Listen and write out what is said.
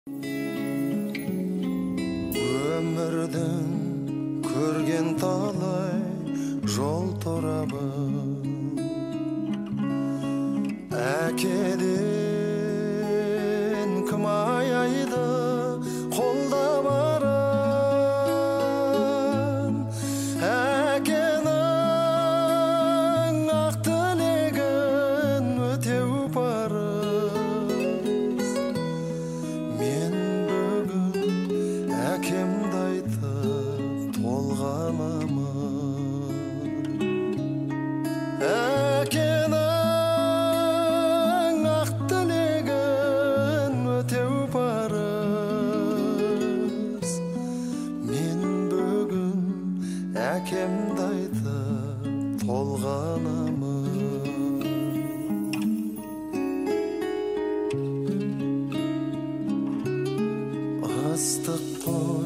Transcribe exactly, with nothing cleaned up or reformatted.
Өмірдің көрген талай жол торабы, әкеден кім аяйды қолда барын. Әкенің ақ тілегін өтеу парыз. Мен бүгін әкемді айтып толғанамын. Әкенің ақ тілегін өтеу парыз. Мен бүгін әкемді айтып толғанамын. Ыстық